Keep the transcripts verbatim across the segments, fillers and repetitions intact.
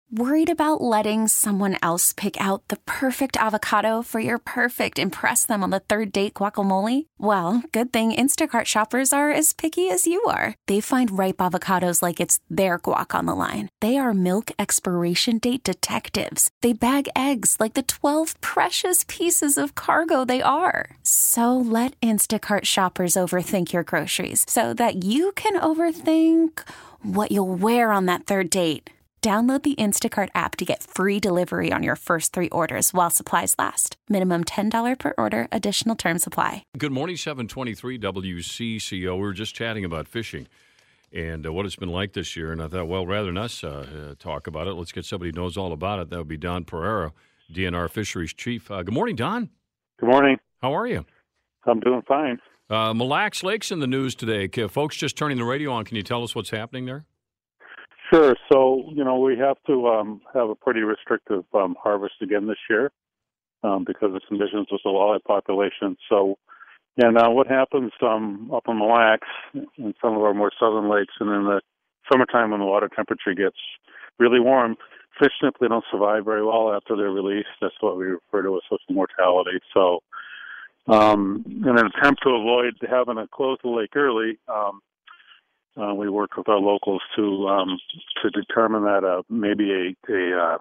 Worried about letting someone else pick out the perfect avocado for your perfect impress them on the third date guacamole? Well, good thing Instacart shoppers are as picky as you are. They find ripe avocados like it's their guac on the line. They are milk expiration date detectives. They bag eggs like the twelve precious pieces of cargo they are. So let Instacart shoppers overthink your groceries so that you can overthink what you'll wear on that third date. Download the Instacart app to get free delivery on your first three orders while supplies last. Minimum ten dollars per order. Additional terms apply. Good morning, seven twenty-three W C C O. We were just chatting about fishing and uh, what it's been like this year. And I thought, well, rather than us uh, uh, talk about it, let's get somebody who knows all about it. That would be Don Pereira, D N R Fisheries Chief. Uh, good morning, Don. Good morning. How are you? I'm doing fine. Uh, Mille Lacs Lake's in the news today. Can, folks just turning the radio on, can you tell us what's happening there? Sure. So, you know, we have to um, have a pretty restrictive um, harvest again this year um, because of conditions with the walleye population. So, and uh, what happens um, up in Mille Lacs and some of our more southern lakes, and in the summertime when the water temperature gets really warm, fish simply don't survive very well after they're released. That's what we refer to as social mortality. So, um, in an attempt to avoid having to close the lake early, um, Uh, we worked with our locals to um, to determine that uh, maybe a a, uh,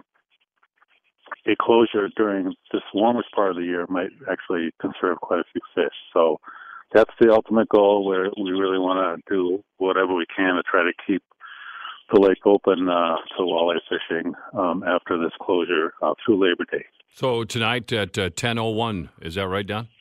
a closure during this warmest part of the year might actually conserve quite a few fish. So that's the ultimate goal. Where we really want to do whatever we can to try to keep the lake open uh, to walleye fishing um, after this closure uh, through Labor Day. So tonight at uh, ten oh one, is that right, Don?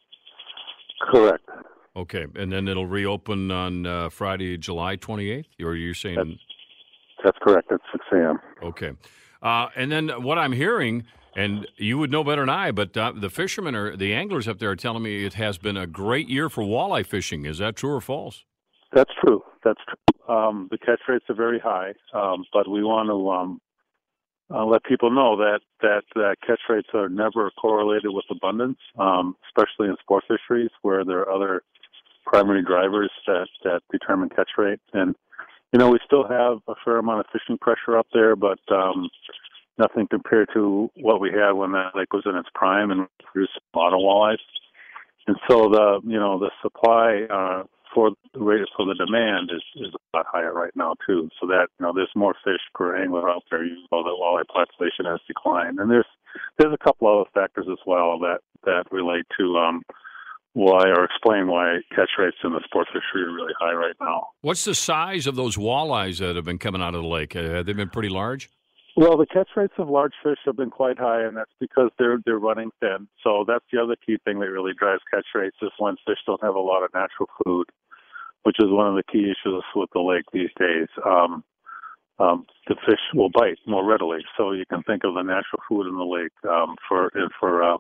Correct. Okay, and then it'll reopen on uh, Friday, July twenty-eighth? Or you're saying? That's, that's correct. At six a.m. Okay. Uh, and then what I'm hearing, and you would know better than I, but uh, the fishermen, or the anglers up there are telling me it has been a great year for walleye fishing. Is that true or false? That's true. That's true. Um, the catch rates are very high, um, but we want to um, uh, let people know that, that that catch rates are never correlated with abundance, um, especially in sport fisheries where there are other primary drivers that, that determine catch rate. And, you know, we still have a fair amount of fishing pressure up there, but um, nothing compared to what we had when that lake was in its prime and produced a lot of walleyes. And so the, you know, the supply uh, for the rate for the demand is, is a lot higher right now too. So that, you know, there's more fish per angler out there. You know, the walleye population has declined. And there's, there's a couple other factors as well that, that relate to, um, why or explain why catch rates in the sport fishery are really high right now. What's the size of those walleyes that have been coming out of the lake? Have they been pretty large? Well, the catch rates of large fish have been quite high, and that's because they're they're running thin. So that's the other key thing that really drives catch rates is when fish don't have a lot of natural food, which is one of the key issues with the lake these days. Um, um, the fish will bite more readily, so you can think of the natural food in the lake um, for for um,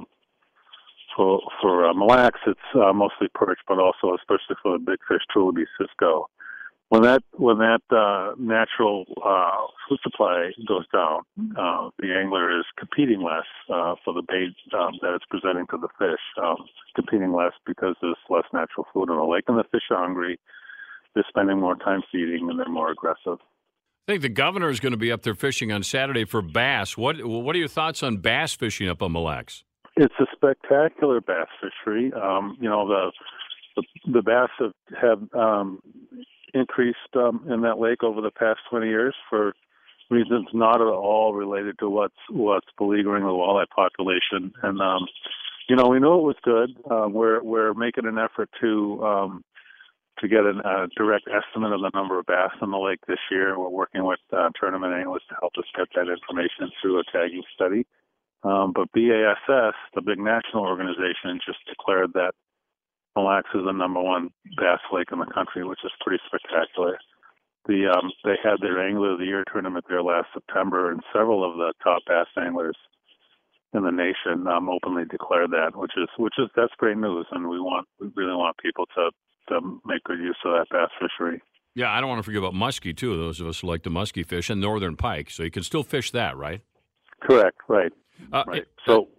For for uh, Mille Lacs, it's uh, mostly perch, but also, especially for the big fish, trilby, cisco. When that when that uh, natural uh, food supply goes down, uh, the angler is competing less uh, for the bait um, that it's presenting to the fish. Um, competing less because there's less natural food in the lake, and the fish are hungry. They're spending more time feeding, and they're more aggressive. I think the governor is going to be up there fishing on Saturday for bass. What what are your thoughts on bass fishing up on Mille Lacs? It's a spectacular bass fishery. Um, you know, the the, the bass have, have um, increased um, in that lake over the past twenty years for reasons not at all related to what's what's beleaguering the walleye population. And um, you know, we knew it was good. Um, we're we're making an effort to um, to get a uh, direct estimate of the number of bass in the lake this year. We're working with uh, tournament anglers to help us get that information through a tagging study. Um, but B A S S, the big national organization, just declared that Mille Lacs is the number one bass lake in the country, which is pretty spectacular. The um, they had their Angler of the Year tournament there last September, and several of the top bass anglers in the nation um, openly declared that, which is which is that's great news, and we want we really want people to to make good use of that bass fishery. Yeah, I don't want to forget about muskie too. Those of us who like the muskie fish and northern pike, so you can still fish that, right? Correct. Right. Uh, right. It, so,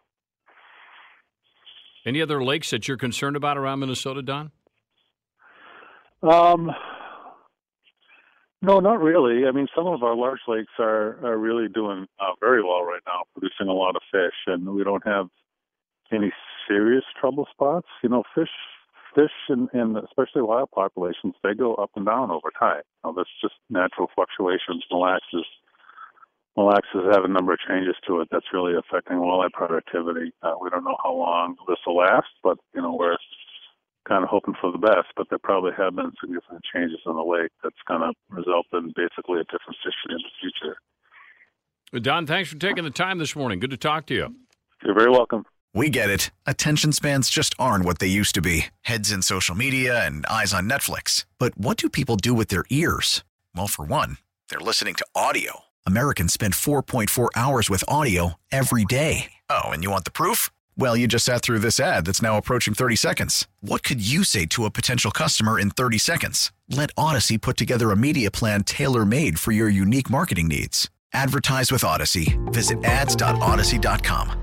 any other lakes that you're concerned about around Minnesota, Don? Um, No, not really. I mean, some of our large lakes are, are really doing uh, very well right now, producing a lot of fish, and we don't have any serious trouble spots. You know, fish, fish, and, and especially wild populations, they go up and down over time. You know, that's just natural fluctuations. Mille Lacs, Mille Lacs has had a number of changes to it that's really affecting walleye productivity. Uh, we don't know how long this will last, but you know, we're kind of hoping for the best, but there probably have been significant changes in the lake that's going to result in basically a different fishery in the future. Don, thanks for taking the time this morning. Good to talk to you. You're very welcome. We get it. Attention spans just aren't what they used to be. Heads in social media and eyes on Netflix. But what do people do with their ears? Well, for one, they're listening to audio. Americans spend four point four hours with audio every day. Oh, and you want the proof? Well, you just sat through this ad that's now approaching thirty seconds. What could you say to a potential customer in thirty seconds? Let Odyssey put together a media plan tailor-made for your unique marketing needs. Advertise with Odyssey. Visit ads dot odyssey dot com.